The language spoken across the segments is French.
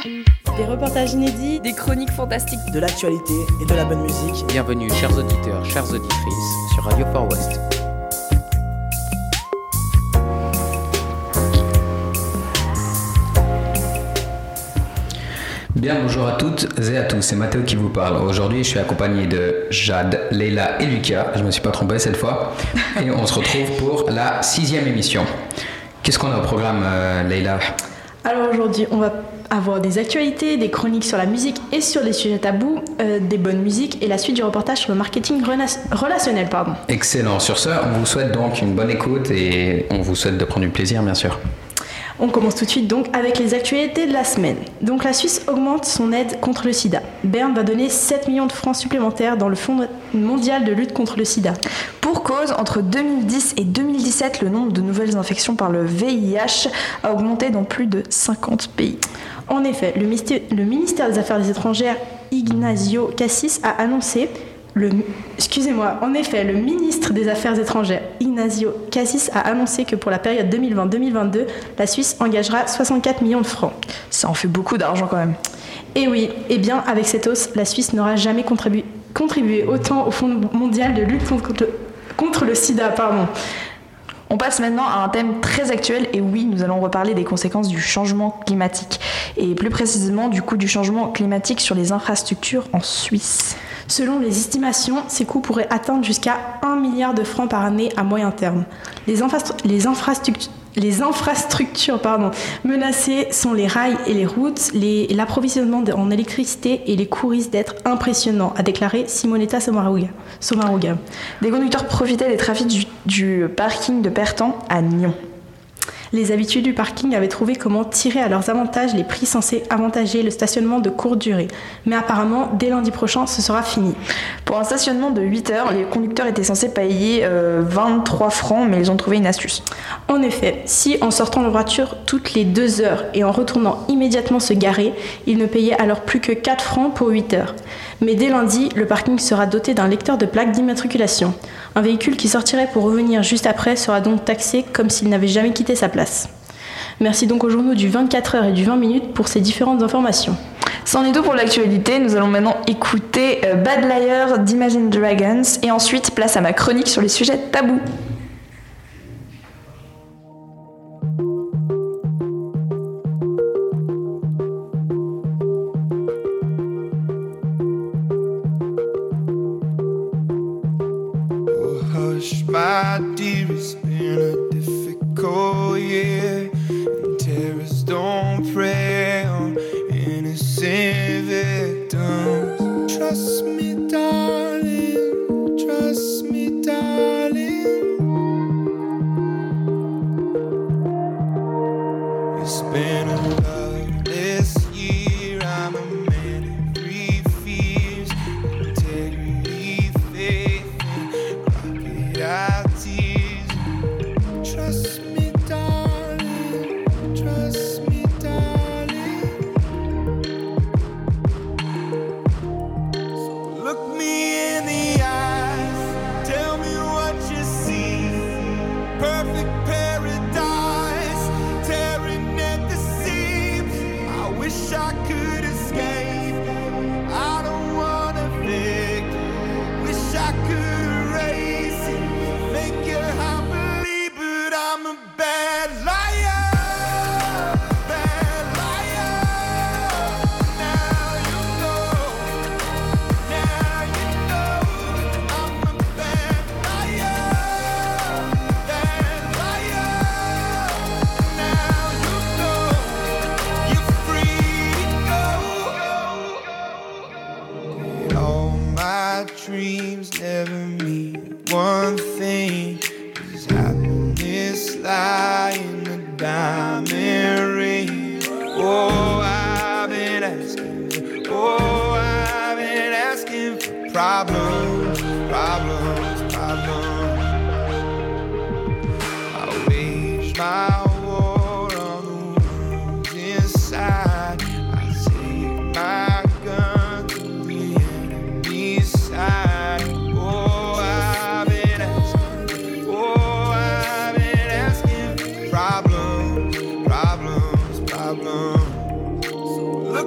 Des reportages inédits, des chroniques fantastiques, de l'actualité et de la bonne musique. Bienvenue chers auditeurs, chères auditrices sur Radio Fort West. Bien, bonjour à toutes et à tous, c'est Mathéo qui vous parle. Aujourd'hui, je suis accompagné de Jade, Leila et Lucas. Je ne me suis pas trompé cette fois. Et on se retrouve pour la 6e émission. Qu'est-ce qu'on a au programme, Leila ? Alors aujourd'hui, on va avoir des actualités, des chroniques sur la musique et sur les sujets tabous, des bonnes musiques et la suite du reportage sur le marketing relationnel. Excellent. Sur ce, on vous souhaite donc une bonne écoute et on vous souhaite de prendre du plaisir, bien sûr. On commence tout de suite donc avec les actualités de la semaine. Donc la Suisse augmente son aide contre le sida. Berne va donner 7 millions de francs supplémentaires dans le Fonds mondial de lutte contre le sida. Pour cause, entre 2010 et 2017, le nombre de nouvelles infections par le VIH a augmenté dans plus de 50 pays. En effet, le ministère des Affaires étrangères, Ignacio Cassis, a annoncé... Le ministre des Affaires étrangères, Ignacio Cassis, a annoncé que pour la période 2020-2022, la Suisse engagera 64 millions de francs. Ça en fait beaucoup d'argent quand même. Et oui, et bien avec cette hausse, la Suisse n'aura jamais contribué autant au Fonds mondial de lutte contre le sida. On passe maintenant à un thème très actuel et oui, nous allons reparler des conséquences du changement climatique et plus précisément du coût du changement climatique sur les infrastructures en Suisse. Selon les estimations, ces coûts pourraient atteindre jusqu'à 1 milliard de francs par année à moyen terme. Les infrastructures menacées sont les rails et les routes, l'approvisionnement en électricité et les coûts risquent d'être impressionnants, a déclaré Simonetta Sommaruga. Des conducteurs profitaient des trafics du parking de Pertan à Nyon. Les habitués du parking avaient trouvé comment tirer à leurs avantages les prix censés avantager le stationnement de courte durée. Mais apparemment, dès lundi prochain, ce sera fini. Pour un stationnement de 8 heures, les conducteurs étaient censés payer 23 francs, mais ils ont trouvé une astuce. En effet, si en sortant leur voiture toutes les 2 heures et en retournant immédiatement se garer, ils ne payaient alors plus que 4 francs pour 8 heures. Mais dès lundi, le parking sera doté d'un lecteur de plaques d'immatriculation. Un véhicule qui sortirait pour revenir juste après sera donc taxé comme s'il n'avait jamais quitté sa place. Merci donc aux journaux du 24 heures et du 20 minutes pour ces différentes informations. C'en est tout pour l'actualité, nous allons maintenant écouter Bad Liar d'Imagine Dragons et ensuite place à ma chronique sur les sujets tabous. My dear, it's been a difficult year, and terrorists don't prey on innocent victims. Trust me, darling, trust me, darling. It's been a loveless year, I'm a man of 3 fears: integrity, faith, our tears. Trust me, darling, trust me, darling. So look me in the eyes, tell me what you see. Perfect paradise, tearing at the seams. I wish I could escape, I don't wanna think. Wish I could erase it, make your heart believe, but I'm a bad liar, bad liar. Now you know I'm a bad liar, bad liar. Now you know you're free to go. All my dreams never mean one thing, 'cause happiness lie in the diamond ring. Oh, I've been asking for problems, problems, problems. I wage my war on the ones inside. I take my gun to the enemy's side. Oh, I've been asking for problems, problems, problems. So look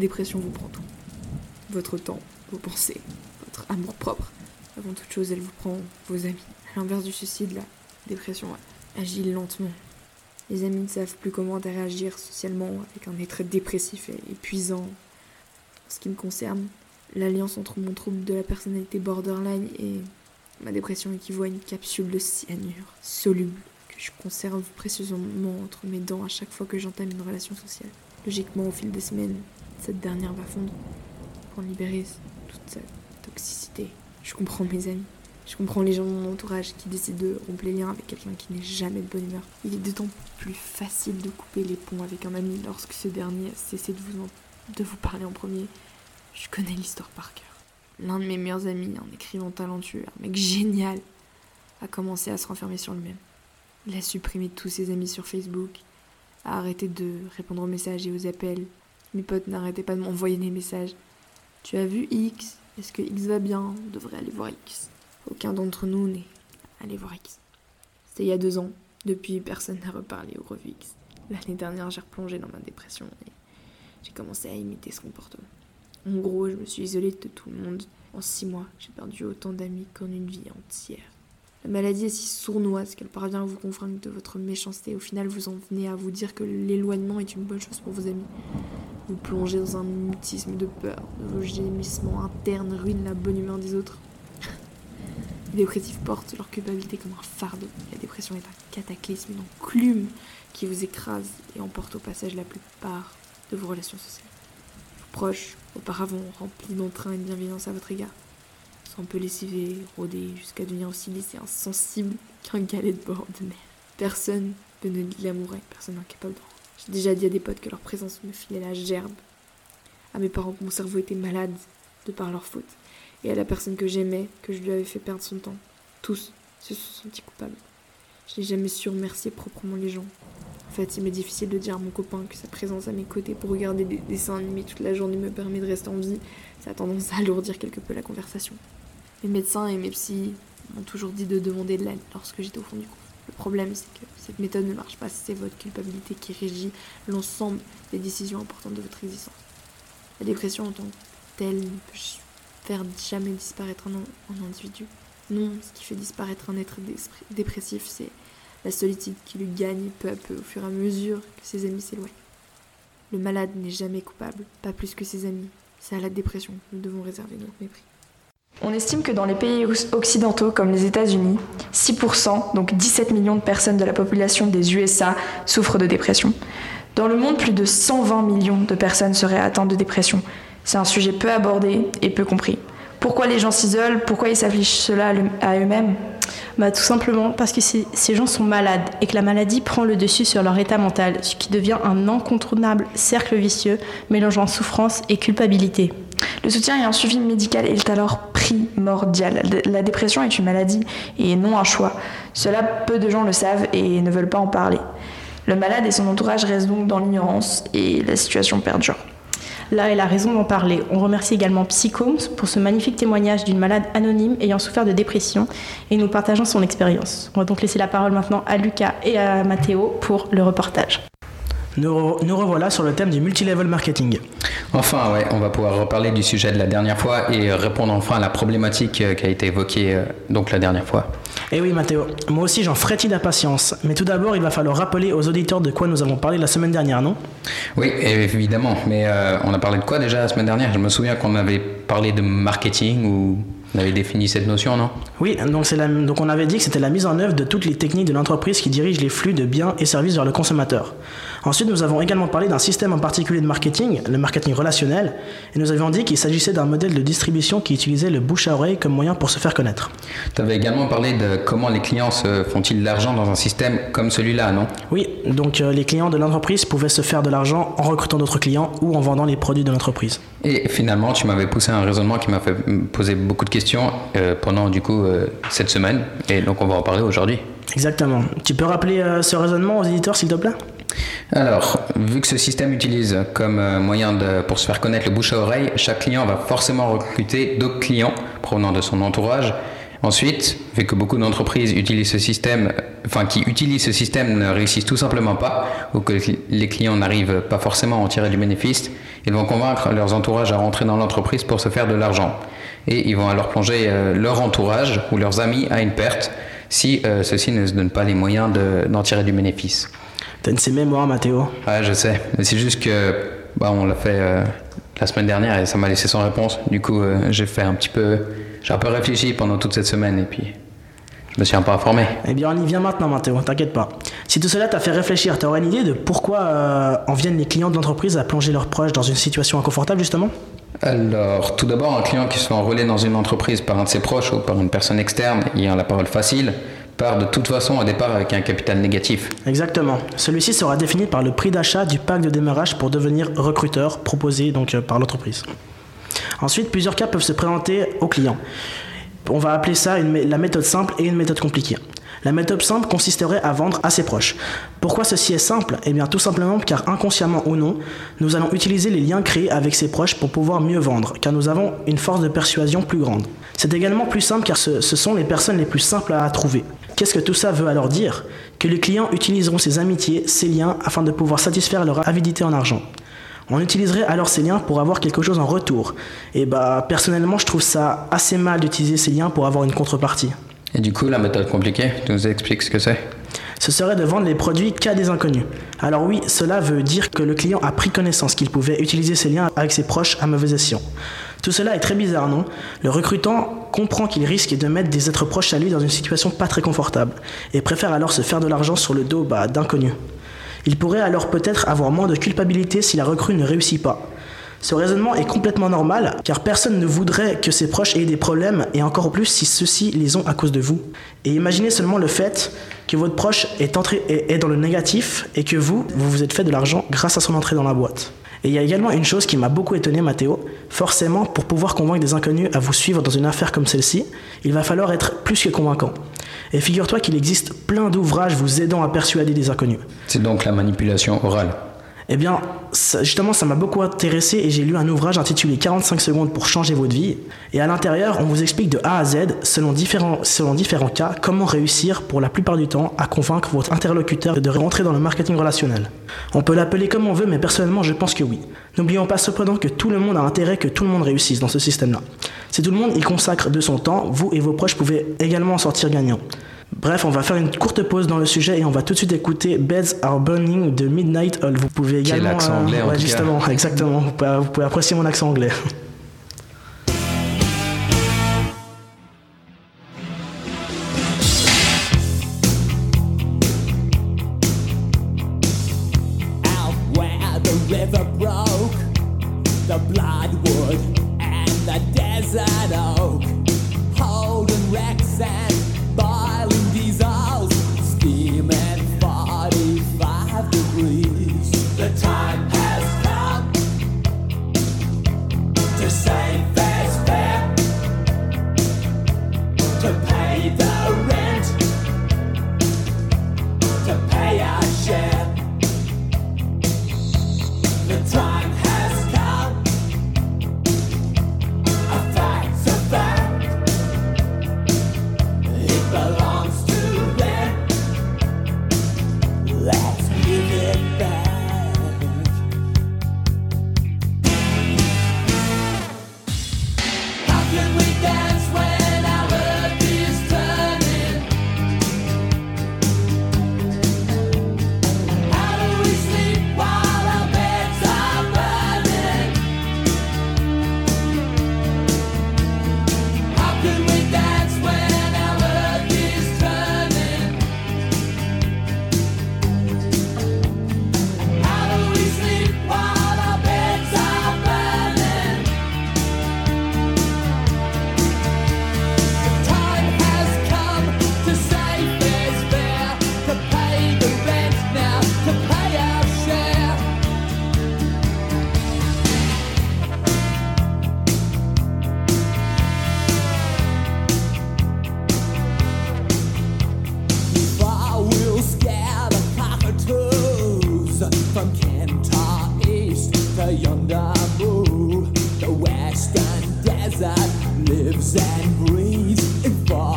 dépression vous prend tout. Votre temps, vos pensées, votre amour-propre. Avant toute chose, elle vous prend vos amis. À l'inverse du suicide, la dépression agit lentement. Les amis ne savent plus comment interagir socialement avec un être dépressif et épuisant. En ce qui me concerne, l'alliance entre mon trouble de la personnalité borderline et ma dépression équivaut à une capsule de cyanure soluble que je conserve précieusement entre mes dents à chaque fois que j'entame une relation sociale. Logiquement, au fil des semaines, cette dernière va fondre pour libérer toute sa toxicité. Je comprends mes amis. Je comprends les gens de mon entourage qui décident de rompre les liens avec quelqu'un qui n'est jamais de bonne humeur. Il est d'autant plus facile de couper les ponts avec un ami lorsque ce dernier a cessé de vous parler en premier. Je connais l'histoire par cœur. L'un de mes meilleurs amis, un écrivain talentueux, un mec génial, a commencé à se renfermer sur lui-même. Il a supprimé tous ses amis sur Facebook, a arrêté de répondre aux messages et aux appels. Mes potes n'arrêtaient pas de m'envoyer des messages. Tu as vu X ? Est-ce que X va bien ? On devrait aller voir X. Aucun d'entre nous n'est allé voir X. C'était il y a 2 ans. Depuis, personne n'a reparlé au revu X. L'année dernière, j'ai replongé dans ma dépression et j'ai commencé à imiter ce comportement. En gros, je me suis isolée de tout le monde. En 6 mois, j'ai perdu autant d'amis qu'en une vie entière. La maladie est si sournoise qu'elle parvient à vous convaincre de votre méchanceté. Au final, vous en venez à vous dire que l'éloignement est une bonne chose pour vos amis. Vous plongez dans un mutisme de peur. Vos gémissements internes ruinent la bonne humeur des autres. Les dépressifs portent leur culpabilité comme un fardeau. La dépression est un cataclysme, une enclume qui vous écrase et emporte au passage la plupart de vos relations sociales. Vos proches, auparavant remplis d'entrain et de bienveillance à votre égard, sont un peu lessivés, rodés, jusqu'à devenir aussi lisses et insensibles qu'un galet de bord de mer. Personne peut ne de l'amour et personne incapable d'en. J'ai déjà dit à des potes que leur présence me filait la gerbe. À mes parents que mon cerveau était malade de par leur faute. Et à la personne que j'aimais, que je lui avais fait perdre son temps. Tous se sont sentis coupables. Je n'ai jamais su remercier proprement les gens. En fait, il m'est difficile de dire à mon copain que sa présence à mes côtés pour regarder des dessins animés toute la journée me permet de rester en vie. Ça a tendance à alourdir quelque peu la conversation. Mes médecins et mes psys m'ont toujours dit de demander de l'aide lorsque j'étais au fond du gouffre. Le problème, c'est que cette méthode ne marche pas si c'est votre culpabilité qui régit l'ensemble des décisions importantes de votre existence. La dépression en tant que telle ne peut faire jamais disparaître un individu. Non, ce qui fait disparaître un être dépressif, c'est la solitude qui lui gagne peu à peu au fur et à mesure que ses amis s'éloignent. Le malade n'est jamais coupable, pas plus que ses amis. C'est à la dépression que nous devons réserver notre mépris. On estime que dans les pays occidentaux comme les États-Unis, 6%, donc 17 millions de personnes de la population des USA, souffrent de dépression. Dans le monde, plus de 120 millions de personnes seraient atteintes de dépression. C'est un sujet peu abordé et peu compris. Pourquoi les gens s'isolent ? Pourquoi ils s'affligent cela à eux-mêmes ? Tout simplement parce que ces gens sont malades et que la maladie prend le dessus sur leur état mental, ce qui devient un incontournable cercle vicieux mélangeant souffrance et culpabilité. Le soutien et un suivi médical est alors primordial. La dépression est une maladie et non un choix. Cela, peu de gens le savent et ne veulent pas en parler. Le malade et son entourage restent donc dans l'ignorance et la situation perdure. Là est la raison d'en parler. On remercie également Psychomes pour ce magnifique témoignage d'une malade anonyme ayant souffert de dépression et nous partageons son expérience. On va donc laisser la parole maintenant à Lucas et à Mathéo pour le reportage. Nous revoilà sur le thème du multilevel marketing. Enfin, ouais, on va pouvoir reparler du sujet de la dernière fois et répondre enfin à la problématique qui a été évoquée donc la dernière fois. Eh oui Mathéo, moi aussi j'en frétille d'impatience. Mais tout d'abord, il va falloir rappeler aux auditeurs de quoi nous avons parlé la semaine dernière, non ? Oui, évidemment. Mais on a parlé de quoi déjà la semaine dernière ? Je me souviens qu'on avait parlé de marketing ou on avait défini cette notion, non ? Oui, donc on avait dit que c'était la mise en œuvre de toutes les techniques de l'entreprise qui dirigent les flux de biens et services vers le consommateur. Ensuite, nous avons également parlé d'un système en particulier de marketing, le marketing relationnel, et nous avions dit qu'il s'agissait d'un modèle de distribution qui utilisait le bouche à oreille comme moyen pour se faire connaître. Tu avais également parlé de comment les clients se font-ils de l'argent dans un système comme celui-là, non ? Oui, donc les clients de l'entreprise pouvaient se faire de l'argent en recrutant d'autres clients ou en vendant les produits de l'entreprise. Et finalement, tu m'avais poussé un raisonnement qui m'a fait poser beaucoup de questions pendant du coup cette semaine, et donc on va en parler aujourd'hui. Exactement. Tu peux rappeler ce raisonnement aux éditeurs, s'il te plaît ? Alors, vu que ce système utilise comme moyen pour se faire connaître le bouche à oreille, chaque client va forcément recruter d'autres clients provenant de son entourage Ensuite, vu que beaucoup d'entreprises utilisent ce système, qui utilisent ce système ne réussissent tout simplement pas, ou que les clients n'arrivent pas forcément à en tirer du bénéfice, ils vont convaincre leurs entourages à rentrer dans l'entreprise pour se faire de l'argent. Et ils vont alors plonger leur entourage ou leurs amis à une perte si ceux-ci ne se donnent pas les moyens d'en tirer du bénéfice. T'as une de ces mémoires, Mathéo. Ouais, je sais. Mais c'est juste que on l'a fait la semaine dernière et ça m'a laissé sans réponse. Du coup, j'ai un peu réfléchi pendant toute cette semaine et puis je me suis un peu informé. Eh bien, on y vient maintenant, Mathéo, t'inquiète pas. Si tout cela t'a fait réfléchir, t'aurais une idée de pourquoi en viennent les clients de l'entreprise à plonger leurs proches dans une situation inconfortable, justement ? Alors, tout d'abord, un client qui se fait enrôler dans une entreprise par un de ses proches ou par une personne externe ayant la parole facile part de toute façon au départ avec un capital négatif. Exactement. Celui-ci sera défini par le prix d'achat du pack de démarrage pour devenir recruteur proposé par l'entreprise. Ensuite, plusieurs cas peuvent se présenter au client. On va appeler ça la méthode simple et une méthode compliquée. La méthode simple consisterait à vendre à ses proches. Pourquoi ceci est simple ? Eh bien tout simplement car inconsciemment ou non, nous allons utiliser les liens créés avec ses proches pour pouvoir mieux vendre, car nous avons une force de persuasion plus grande. C'est également plus simple car ce sont les personnes les plus simples à trouver. Qu'est-ce que tout ça veut alors dire ? Que les clients utiliseront ces amitiés, ces liens, afin de pouvoir satisfaire leur avidité en argent. On utiliserait alors ces liens pour avoir quelque chose en retour. Et personnellement, je trouve ça assez mal d'utiliser ces liens pour avoir une contrepartie. Et du coup, la méthode compliquée, tu nous expliques ce que c'est ? Ce serait de vendre les produits qu'à des inconnus. Alors oui, cela veut dire que le client a pris connaissance qu'il pouvait utiliser ses liens avec ses proches à mauvais escient. Tout cela est très bizarre, non ? Le recrutant comprend qu'il risque de mettre des êtres proches à lui dans une situation pas très confortable et préfère alors se faire de l'argent sur le dos d'inconnus. Il pourrait alors peut-être avoir moins de culpabilité si la recrue ne réussit pas. Ce raisonnement est complètement normal, car personne ne voudrait que ses proches aient des problèmes, et encore plus si ceux-ci les ont à cause de vous. Et imaginez seulement le fait que votre proche est dans le négatif, et que vous vous êtes fait de l'argent grâce à son entrée dans la boîte. Et il y a également une chose qui m'a beaucoup étonné, Mathéo. Forcément, pour pouvoir convaincre des inconnus à vous suivre dans une affaire comme celle-ci, il va falloir être plus que convaincant. Et figure-toi qu'il existe plein d'ouvrages vous aidant à persuader des inconnus. C'est donc la manipulation orale. Eh bien, ça m'a beaucoup intéressé et j'ai lu un ouvrage intitulé 45 secondes pour changer votre vie. Et à l'intérieur, on vous explique de A à Z, selon différents cas, comment réussir pour la plupart du temps à convaincre votre interlocuteur de rentrer dans le marketing relationnel. On peut l'appeler comme on veut, mais personnellement, je pense que oui. N'oublions pas cependant que tout le monde a intérêt que tout le monde réussisse dans ce système-là. Si tout le monde y consacre de son temps, vous et vos proches pouvez également en sortir gagnants. Bref, on va faire une courte pause dans le sujet et on va tout de suite écouter Beds Are Burning de Midnight Oil. Vous pouvez également... Quel accent anglais en tout justement, cas. Exactement. Vous pouvez apprécier mon accent anglais. Out where the river broke, the bloodwood and the desert oak, holding wrecks and boiling diesels, steaming 45 degrees. The time has come to save fair's fair, to pay the rent, to pay our share. The time has come, a fact's a fact. It belongs to them. Let's give it back. How can we dance when our earth is turning? How do we sleep while our beds are burning? How can we dance when our earth is turning? How do we sleep while our beds are burning? The time has come to save fair's fair, to pay the rent now, to pay our share. Before we'll scare the cockatoos from Kentar East to yonder Moo, the western desert lives and breathes in 40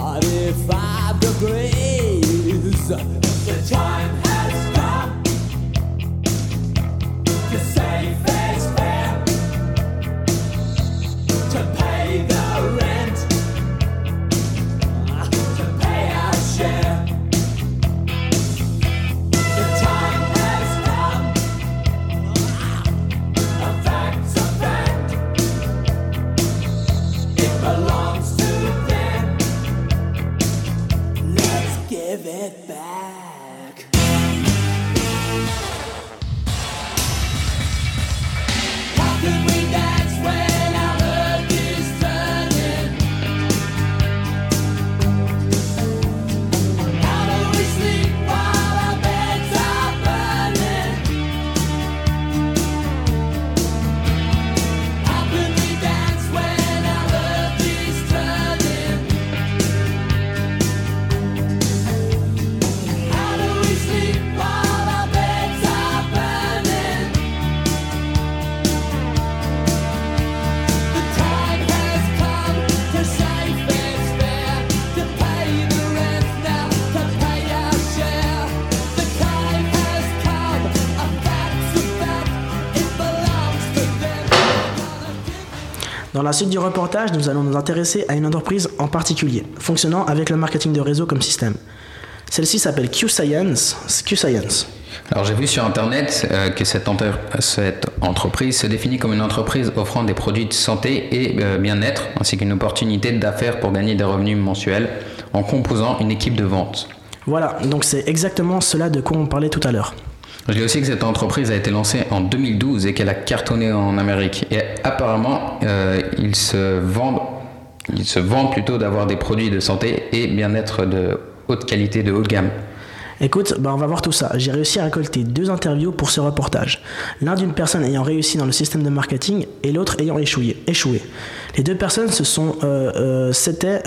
Dans la suite du reportage, nous allons nous intéresser à une entreprise en particulier, fonctionnant avec le marketing de réseau comme système. Celle-ci s'appelle Q-Science. Alors j'ai vu sur internet que cette entreprise se définit comme une entreprise offrant des produits de santé et bien-être, ainsi qu'une opportunité d'affaires pour gagner des revenus mensuels en composant une équipe de vente. Voilà, donc c'est exactement cela de quoi on parlait tout à l'heure. Je dis aussi que cette entreprise a été lancée en 2012 et qu'elle a cartonné en Amérique. Et apparemment, ils se vendent plutôt d'avoir des produits de santé et bien-être de haute qualité, de haut de gamme. Écoute, on va voir tout ça. J'ai réussi à récolter 2 interviews pour ce reportage. L'un d'une personne ayant réussi dans le système de marketing et l'autre ayant échoué. Les 2 personnes s'étaient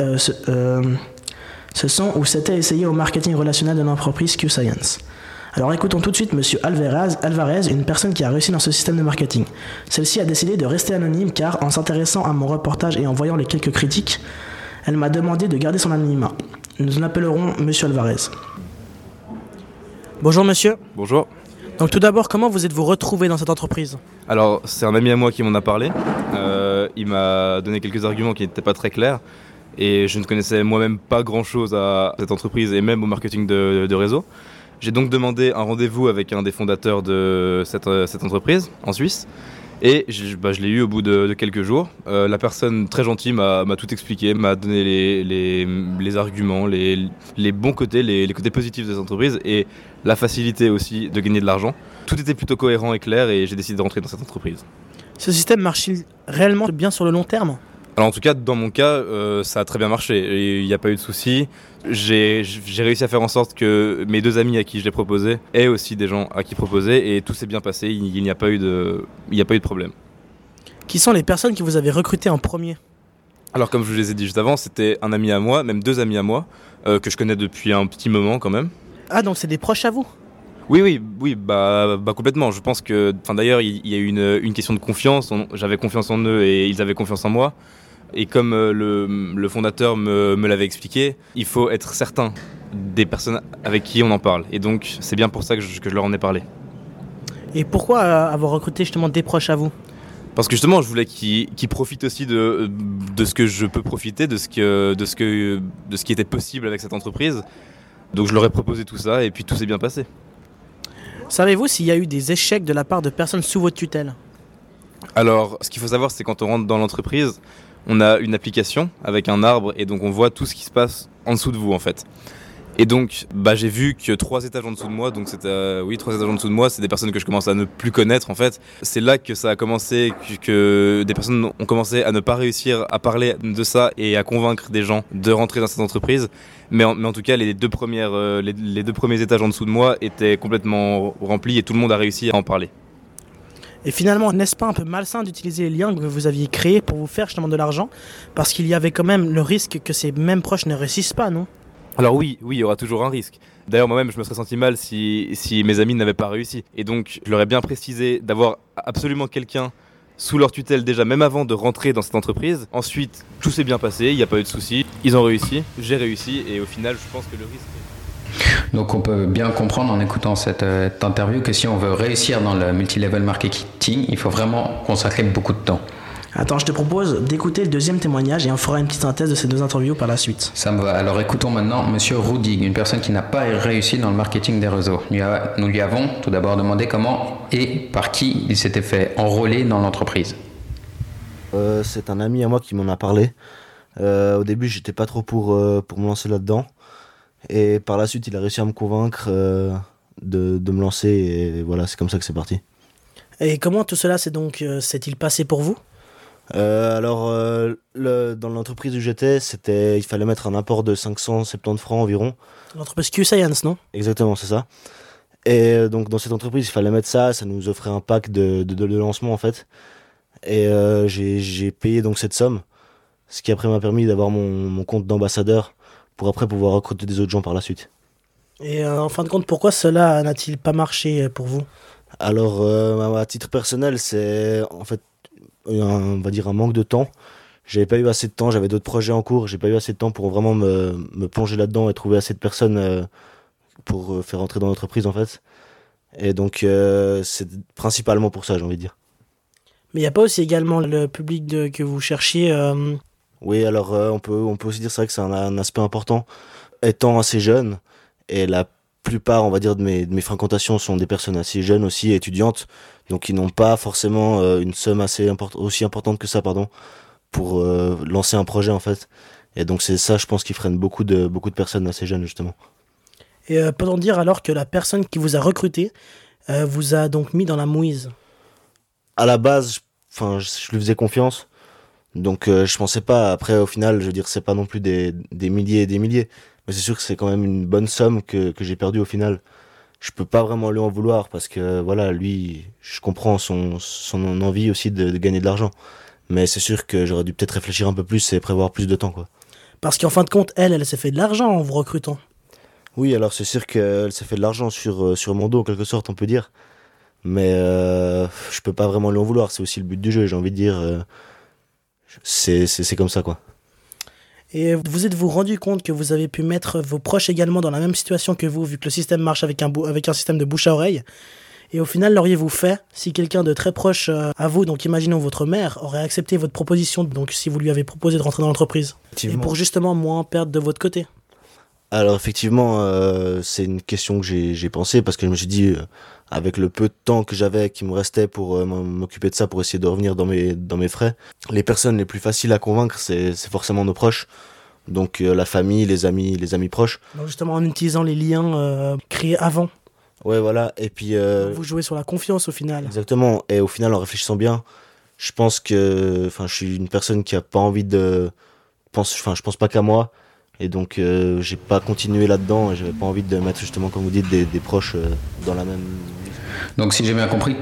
essayées au marketing relationnel de l'entreprise Q-Science. Alors écoutons tout de suite Monsieur Alvarez, une personne qui a réussi dans ce système de marketing. Celle-ci a décidé de rester anonyme car, en s'intéressant à mon reportage et en voyant les quelques critiques, elle m'a demandé de garder son anonymat. Nous l'appellerons Monsieur Alvarez. Bonjour monsieur. Bonjour. Donc tout d'abord, comment vous êtes-vous retrouvé dans cette entreprise ? Alors, c'est un ami à moi qui m'en a parlé. Il m'a donné quelques arguments qui n'étaient pas très clairs. Et je ne connaissais moi-même pas grand-chose à cette entreprise et même au marketing de réseau. J'ai donc demandé un rendez-vous avec un des fondateurs de cette entreprise en Suisse. Et je l'ai eu au bout de quelques jours. La personne très gentille m'a tout expliqué, m'a donné les arguments, les bons côtés, les côtés positifs de cette entreprise et la facilité aussi de gagner de l'argent. Tout était plutôt cohérent et clair et j'ai décidé de rentrer dans cette entreprise. Ce système marche-t-il réellement bien sur le long terme ? Alors en tout cas, dans mon cas, ça a très bien marché et il n'y a pas eu de soucis. J'ai réussi à faire en sorte que mes 2 amis à qui je l'ai proposé aient aussi des gens à qui proposer et tout s'est bien passé, il n'y a pas eu de problème. Qui sont les personnes que vous avez recrutées en premier ? Alors comme je vous les ai dit juste avant, c'était un ami à moi, même 2 amis à moi, que je connais depuis un petit moment quand même. Ah donc c'est des proches à vous ? Oui, complètement. Je pense que, d'ailleurs, il y a eu une question de confiance. J'avais confiance en eux et ils avaient confiance en moi. Et comme le fondateur me l'avait expliqué, il faut être certain des personnes avec qui on en parle. Et donc, c'est bien pour ça que je leur en ai parlé. Et pourquoi avoir recruté justement des proches à vous ? Parce que justement, je voulais qu'ils profitent aussi de ce que je peux profiter, de ce qui était possible avec cette entreprise. Donc, je leur ai proposé tout ça et puis tout s'est bien passé. Savez-vous s'il y a eu des échecs de la part de personnes sous votre tutelle ? Alors, ce qu'il faut savoir, c'est quand on rentre dans l'entreprise, on a une application avec un arbre et donc on voit tout ce qui se passe en dessous de vous en fait. Et donc j'ai vu que 3 étages en dessous de moi, donc c'était 3 étages en dessous de moi, c'est des personnes que je commence à ne plus connaître en fait. C'est là que ça a commencé, que des personnes ont commencé à ne pas réussir à parler de ça et à convaincre des gens de rentrer dans cette entreprise. Mais en tout cas, les 2 premiers étages en dessous de moi étaient complètement remplis et tout le monde a réussi à en parler. Et finalement, n'est-ce pas un peu malsain d'utiliser les liens que vous aviez créés pour vous faire justement de l'argent ? Parce qu'il y avait quand même le risque que ces mêmes proches ne réussissent pas, non ? Alors oui, il y aura toujours un risque. D'ailleurs, moi-même, je me serais senti mal si mes amis n'avaient pas réussi. Et donc, je leur ai bien précisé d'avoir absolument quelqu'un sous leur tutelle déjà, même avant de rentrer dans cette entreprise. Ensuite, tout s'est bien passé, il n'y a pas eu de soucis. Ils ont réussi, j'ai réussi, et au final, je pense que le risque... Donc on peut bien comprendre en écoutant cette interview que si on veut réussir dans le multilevel marketing, il faut vraiment consacrer beaucoup de temps. Attends, je te propose d'écouter le 2e témoignage et on fera une petite synthèse de ces 2 interviews par la suite. Ça me va. Alors écoutons maintenant Monsieur Rudig, une personne qui n'a pas réussi dans le marketing des réseaux. Nous lui avons tout d'abord demandé comment et par qui il s'était fait enrôler dans l'entreprise. C'est un ami à moi qui m'en a parlé. Au début, j'étais pas trop pour me lancer là-dedans. Et par la suite, il a réussi à me convaincre de me lancer et voilà, c'est comme ça que c'est parti. Et comment tout cela s'est-il passé pour vous ? Dans l'entreprise où j'étais, il fallait mettre un apport de 570 francs environ. L'entreprise Q-Science, non ? Exactement, c'est ça. Et donc dans cette entreprise, il fallait mettre ça nous offrait un pack de lancement en fait. Et j'ai payé donc cette somme, ce qui après m'a permis d'avoir mon compte d'ambassadeur pour après pouvoir recruter des autres gens par la suite. Et en fin de compte, pourquoi cela n'a-t-il pas marché pour vous ? Alors, à titre personnel, c'est en fait, on va dire un manque de temps. J'avais pas eu assez de temps, j'avais d'autres projets en cours, j'ai pas eu assez de temps pour vraiment me plonger là-dedans et trouver assez de personnes pour faire rentrer dans l'entreprise en fait. Et donc, c'est principalement pour ça, j'ai envie de dire. Mais il n'y a pas aussi également le public que vous cherchiez Oui, alors on peut aussi dire, c'est vrai que c'est un aspect important. Étant assez jeune, et la plupart, on va dire, de mes fréquentations sont des personnes assez jeunes aussi, étudiantes, donc ils n'ont pas forcément une somme aussi importante que ça, pour lancer un projet en fait. Et donc c'est ça, je pense, qui freine beaucoup de personnes assez jeunes justement. Et peut-on dire alors que la personne qui vous a recruté vous a donc mis dans la mouise? À la base, je lui faisais confiance, donc je pensais pas. Après, au final, je veux dire, c'est pas non plus des milliers et des milliers, mais c'est sûr que c'est quand même une bonne somme que j'ai perdue au final. Je peux pas vraiment lui en vouloir parce que voilà, lui, je comprends son envie aussi de gagner de l'argent, mais c'est sûr que j'aurais dû peut-être réfléchir un peu plus et prévoir plus de temps, quoi. Parce qu'en fin de compte, elle s'est fait de l'argent en vous recrutant. Oui, alors c'est sûr qu'elle s'est fait de l'argent sur mon dos, en quelque sorte, on peut dire. Mais je peux pas vraiment lui en vouloir, c'est aussi le but du jeu, j'ai envie de dire. C'est comme ça, quoi. Et vous êtes-vous rendu compte que vous avez pu mettre vos proches également dans la même situation que vous, vu que le système marche avec un système de bouche à oreille? Et au final, l'auriez-vous fait si quelqu'un de très proche à vous, donc imaginons votre mère, aurait accepté votre proposition, donc si vous lui avez proposé de rentrer dans l'entreprise? Et pour justement moins perdre de votre côté? Alors effectivement, c'est une question que j'ai pensé, parce que je me suis dit, avec le peu de temps que j'avais, qui me restait pour m'occuper de ça, pour essayer de revenir dans mes frais, les personnes les plus faciles à convaincre, c'est forcément nos proches. Donc la famille, les amis proches. Donc justement en utilisant les liens créés avant. Ouais, voilà, et puis... Vous jouez sur la confiance au final. Exactement, et au final, en réfléchissant bien, je pense que... Enfin, je suis une personne qui a pas envie de... je pense pas qu'à moi, et donc j'ai pas continué là-dedans, et j'avais pas envie de mettre justement, comme vous dites, des proches dans la même... Donc si j'ai bien compris,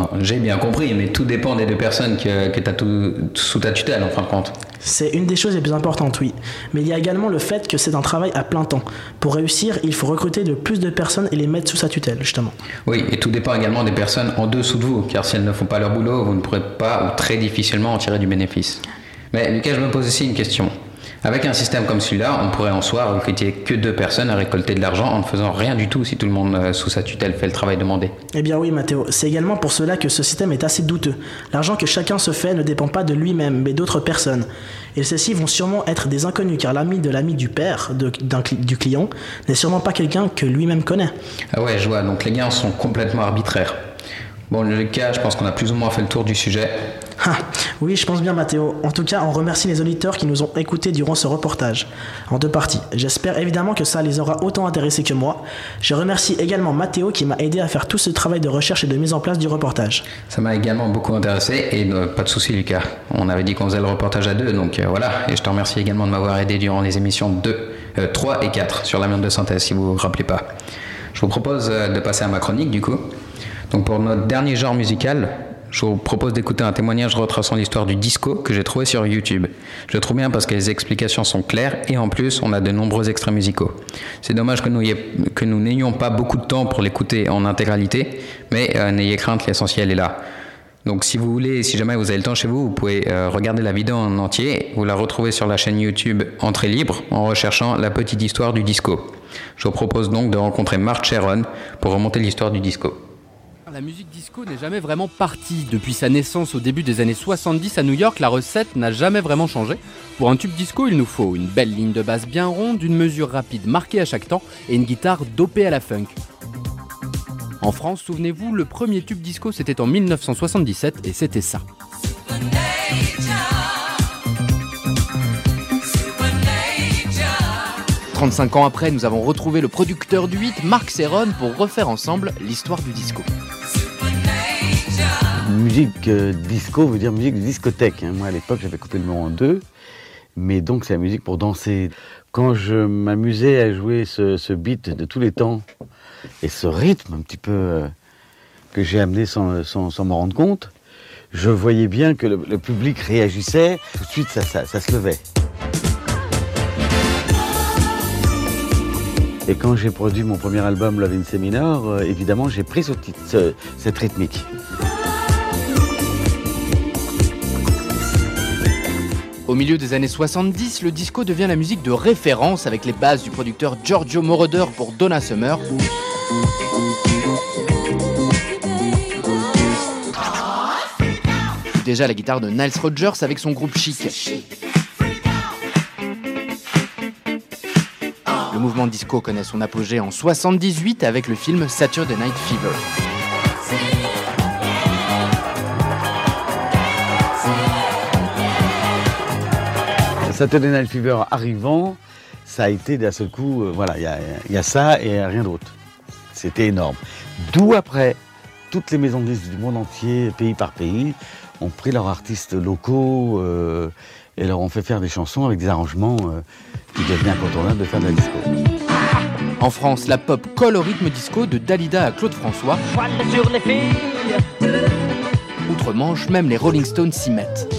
mais tout dépend des deux personnes que tu as sous ta tutelle en fin de compte. C'est une des choses les plus importantes, oui. Mais il y a également le fait que c'est un travail à plein temps. Pour réussir, il faut recruter de plus de personnes et les mettre sous sa tutelle, justement. Oui, et tout dépend également des personnes en dessous de vous, car si elles ne font pas leur boulot, vous ne pourrez pas ou très difficilement en tirer du bénéfice. Mais Lucas, je me pose aussi une question. Avec un système comme celui-là, on pourrait en soi recruter que 2 personnes à récolter de l'argent en ne faisant rien du tout si tout le monde sous sa tutelle fait le travail demandé. Eh bien oui, Mathéo, c'est également pour cela que ce système est assez douteux. L'argent que chacun se fait ne dépend pas de lui-même, mais d'autres personnes. Et ceux-ci vont sûrement être des inconnus, car l'ami de l'ami du père, du client, n'est sûrement pas quelqu'un que lui-même connaît. Ah ouais, je vois, donc les gains sont complètement arbitraires. Bon, Lucas, je pense qu'on a plus ou moins fait le tour du sujet. Oui, je pense bien, Mathéo. En tout cas, on remercie les auditeurs qui nous ont écoutés durant ce reportage, en 2 parties. J'espère évidemment que ça les aura autant intéressés que moi. Je remercie également Mathéo qui m'a aidé à faire tout ce travail de recherche et de mise en place du reportage. Ça m'a également beaucoup intéressé et pas de souci, Lucas. On avait dit qu'on faisait le reportage à 2, donc voilà. Et je te remercie également de m'avoir aidé durant les émissions 3 et 4 sur l'amiante de synthèse, si vous vous rappelez pas. Je vous propose de passer à ma chronique, du coup. Donc pour notre dernier genre musical, je vous propose d'écouter un témoignage retraçant l'histoire du disco que j'ai trouvé sur YouTube. Je le trouve bien parce que les explications sont claires et en plus on a de nombreux extraits musicaux. C'est dommage que nous n'ayons pas beaucoup de temps pour l'écouter en intégralité, mais n'ayez crainte, l'essentiel est là. Donc si jamais vous avez le temps chez vous, vous pouvez regarder la vidéo en entier. Vous la retrouvez sur la chaîne YouTube Entrée Libre en recherchant la petite histoire du disco. Je vous propose donc de rencontrer Mark Sharon pour remonter l'histoire du disco. La musique disco n'est jamais vraiment partie. Depuis sa naissance au début des années 70 à New York, la recette n'a jamais vraiment changé. Pour un tube disco, il nous faut une belle ligne de basse bien ronde, une mesure rapide marquée à chaque temps et une guitare dopée à la funk. En France, souvenez-vous, le premier tube disco c'était en 1977 et c'était ça. 35 ans après, nous avons retrouvé le producteur du hit, Mark Sharon, pour refaire ensemble l'histoire du disco. Musique disco veut dire musique de discothèque. Moi, à l'époque, j'avais coupé le nom en 2. Mais donc, c'est la musique pour danser. Quand je m'amusais à jouer ce beat de tous les temps et ce rythme un petit peu que j'ai amené sans m'en rendre compte, je voyais bien que le public réagissait. Tout de suite, ça se levait. Et quand j'ai produit mon premier album, Love in C Minor, évidemment, j'ai pris cette rythmique. Au milieu des années 70, le disco devient la musique de référence avec les bases du producteur Giorgio Moroder pour Donna Summer. déjà la guitare de Nile Rodgers avec son groupe Chic. Le mouvement disco connaît son apogée en 78 avec le film Saturday Night Fever. Saturday Night Fever arrivant, ça a été d'un seul coup, voilà, il y a ça et rien d'autre. C'était énorme. D'où après, toutes les maisons de disques du monde entier, pays par pays, ont pris leurs artistes locaux et leur ont fait faire des chansons avec des arrangements qui devenaient incontournables de faire de la disco. En France, la pop colle au rythme disco de Dalida à Claude François. Sur les filles. Outre-Manche, même les Rolling Stones s'y mettent.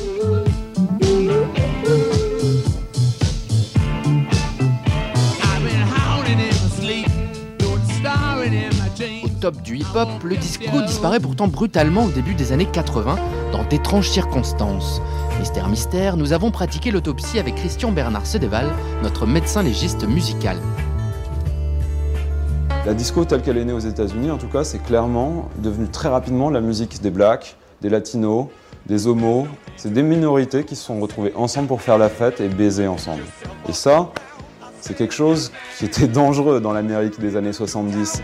Au top du hip-hop, le disco disparaît pourtant brutalement au début des années 80, dans d'étranges circonstances. Mystère, mystère, nous avons pratiqué l'autopsie avec Christian Bernard Sedeval, notre médecin légiste musical. La disco telle qu'elle est née aux États-Unis, en tout cas, c'est clairement devenu très rapidement la musique des blacks, des latinos, des homos. C'est des minorités qui se sont retrouvées ensemble pour faire la fête et baiser ensemble. Et ça, c'est quelque chose qui était dangereux dans l'Amérique des années 70.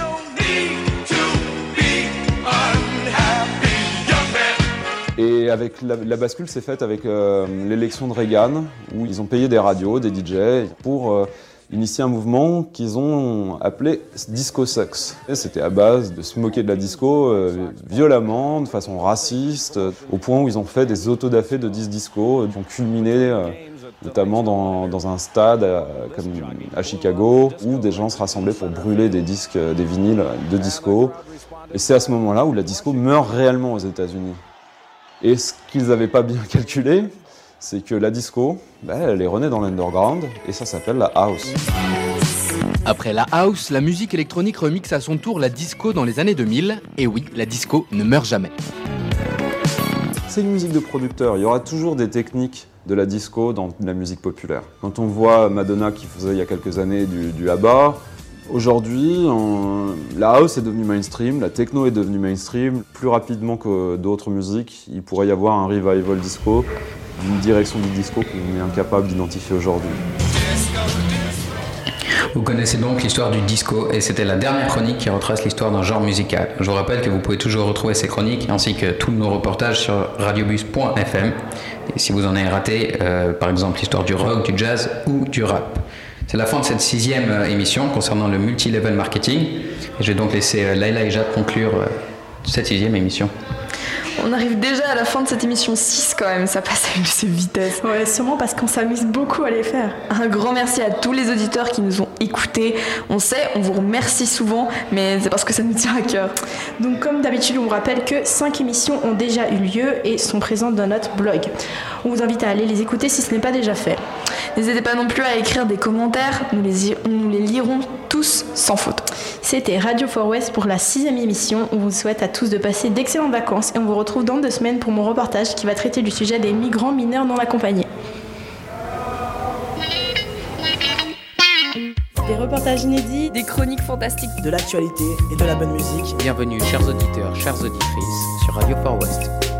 Et avec la bascule s'est faite avec l'élection de Reagan, où ils ont payé des radios, des DJ, pour initier un mouvement qu'ils ont appelé Disco Sucks. Et c'était à base de se moquer de la disco violemment, de façon raciste, au point où ils ont fait des autodafés de disco, qui ont culminé notamment dans un stade comme à Chicago, où des gens se rassemblaient pour brûler des disques, des vinyles de disco. Et c'est à ce moment-là où la disco meurt réellement aux États-Unis. Et ce qu'ils n'avaient pas bien calculé, c'est que la disco, elle est renée dans l'underground, et ça s'appelle la house. Après la house, la musique électronique remixe à son tour la disco dans les années 2000. Et oui, la disco ne meurt jamais. C'est une musique de producteur, il y aura toujours des techniques de la disco dans la musique populaire. Quand on voit Madonna qui faisait il y a quelques années du ABBA, aujourd'hui, la house est devenue mainstream, la techno est devenue mainstream. Plus rapidement que d'autres musiques, il pourrait y avoir un revival disco, une direction du disco qu'on est incapable d'identifier aujourd'hui. Vous connaissez donc l'histoire du disco et c'était la dernière chronique qui retrace l'histoire d'un genre musical. Je vous rappelle que vous pouvez toujours retrouver ces chroniques ainsi que tous nos reportages sur radiobus.fm. Et si vous en avez raté, par exemple l'histoire du rock, du jazz ou du rap. C'est la fin de cette 6e émission concernant le multi-level marketing. Et je vais donc laisser Laila et Jade conclure cette 6e émission. On arrive déjà à la fin de cette émission 6 quand même, ça passe à une vitesse. Ouais, sûrement parce qu'on s'amuse beaucoup à les faire. Un grand merci à tous les auditeurs qui nous ont écoutés. On sait, on vous remercie souvent, mais c'est parce que ça nous tient à cœur. Donc comme d'habitude, on vous rappelle que 5 émissions ont déjà eu lieu et sont présentes dans notre blog. On vous invite à aller les écouter si ce n'est pas déjà fait. N'hésitez pas non plus à écrire des commentaires, nous les lirons tous sans faute. C'était Radio 4 West pour la 6e émission. On vous souhaite à tous de passer d'excellentes vacances et on vous retrouve dans 2 semaines pour mon reportage qui va traiter du sujet des migrants mineurs non accompagnés. Des reportages inédits, des chroniques fantastiques, de l'actualité et de la bonne musique. Bienvenue chers auditeurs, chères auditrices sur Radio 4 West.